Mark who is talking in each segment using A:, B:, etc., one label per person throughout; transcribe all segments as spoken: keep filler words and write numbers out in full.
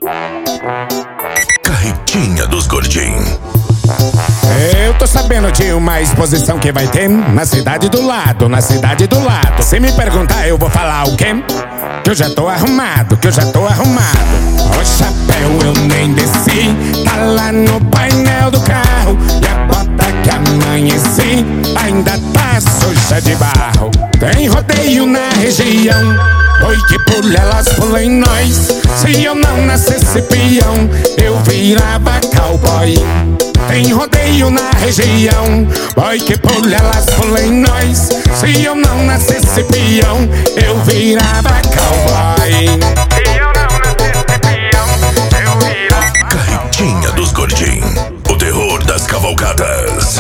A: Carretinha dos Gordinhos.
B: Eu tô sabendo de uma exposição que vai ter na cidade do lado, na cidade do lado. Se me perguntar eu vou falar o quê? Que eu já tô arrumado, que eu já tô arrumado. O chapéu eu nem desci, tá lá no painel do carro. E a bota que amanheci ainda tá suja de barro. Tem rodeio na região, oi que pula elas pula em nós. Se eu não nascesse peão, eu virava cowboy. Tem rodeio na região, boy que pula elas pula em nós. Se eu não nascesse peão, eu virava cowboy.
C: Se eu não nascesse peão, eu virava
A: Carretinha dos Gordinhos, o terror das cavalgadas.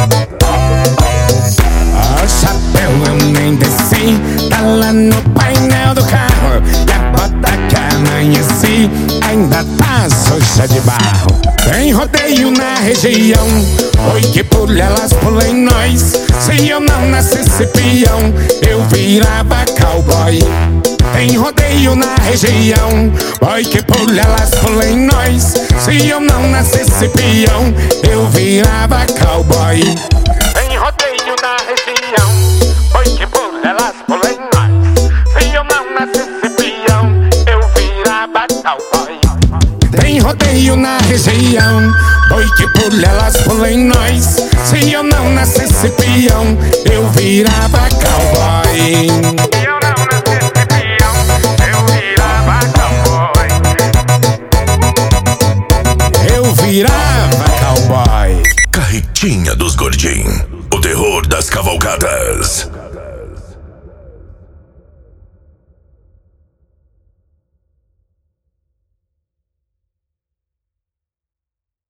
B: O chapéu eu nem desci, tá lá no painel do carro. E a bota que amanheci ainda tá suja de barro. Tem rodeio na região, oi que pula elas pula em nós. Se eu não nascesse peão, eu virava cowboy. Tem rodeio na região, oi que pula elas pula em nós. Se eu não nascesse peão, eu virava cowboy.
C: Tem rodeio na região, oi que pula elas pula em nós. Se eu não nascesse peão, eu virava cowboy.
B: Tem rodeio na região, oi que pula elas pula em nós. Se eu não nascesse peão, eu virava cowboy.
C: Se eu não nascesse peão, eu virava cowboy.
B: Eu virava cowboy.
A: Carretinha dos Gordinhos, o terror das cavalgadas.